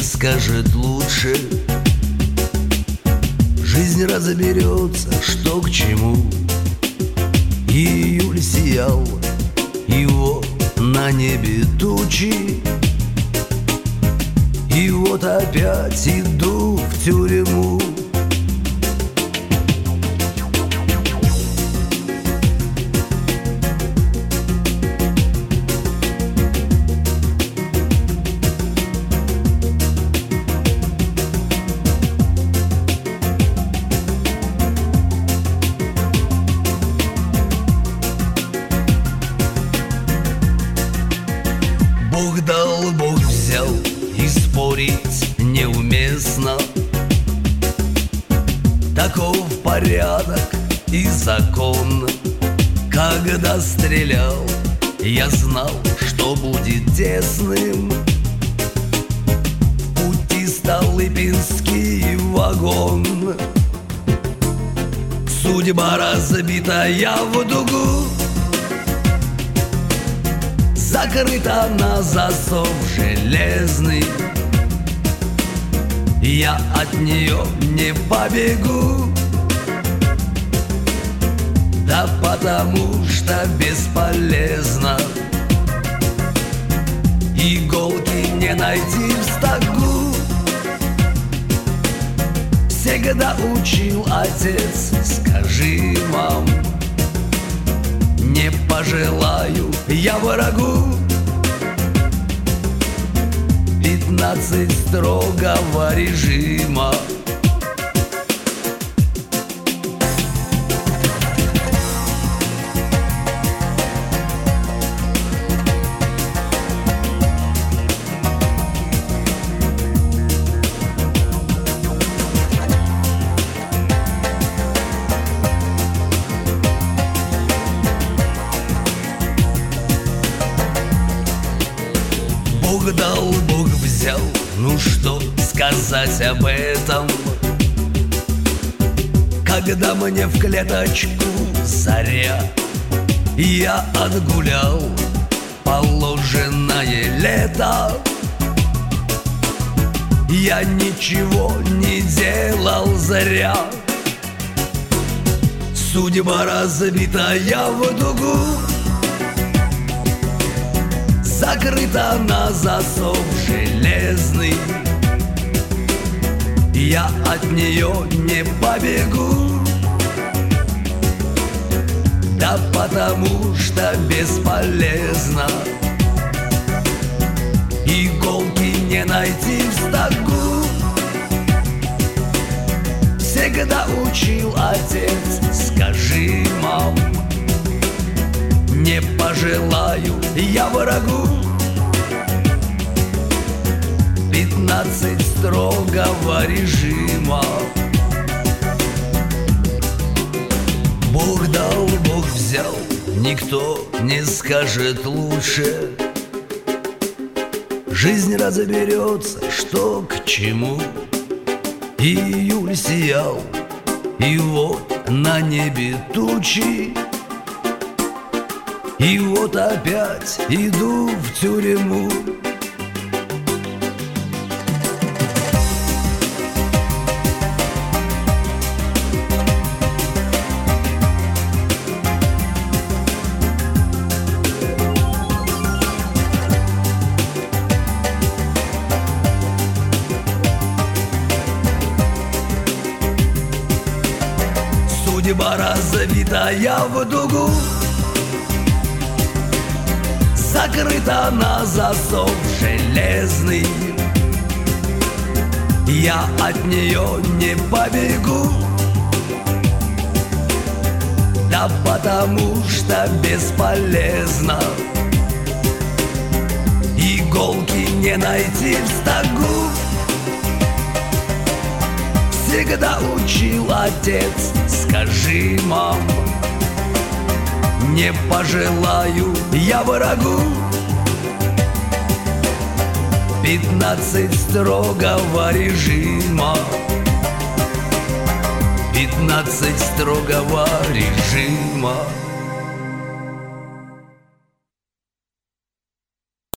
скажет лучше. Жизнь разберется, что к чему. Июль сиял, и вот на небе тучи. И вот опять иду в тюрьму. Бог дал, Бог взял, и спорить неуместно. Таков порядок и закон. Когда стрелял, я знал, что будет тесным. В пути Столыпинский вагон. Судьба разбитая в дугу, закрыта на засов железный. Я от нее не побегу, да потому что бесполезно. Иголки не найти в стогу. Всегда учил отец, скажи, мам, не пожелаю я врагу 15 строгого режима. Бог дал, Бог взял, ну что сказать об этом? Когда мне в клеточку заря, я отгулял положенное лето. Я ничего не делал зря. Судьба разбитая в дугу, закрыта на засов железный. Я от нее не побегу, да потому что бесполезно. Иголки не найти в стогу. Всегда учил отец, скажи, мам, не пожелаю я врагу 15 строгого режима. Бог дал, Бог взял, никто не скажет лучше. Жизнь разберется, что к чему. Июль сиял, и вот на небе тучи. И вот опять иду в тюрьму. Судьба разбитая в дугу, закрыта на засов железный. Я от нее не побегу, да потому что бесполезно. Иголки не найти в стогу. Всегда учил отец, скажи, мам, не пожелаю я врагу 15 строгого режима. 15 строгого режима.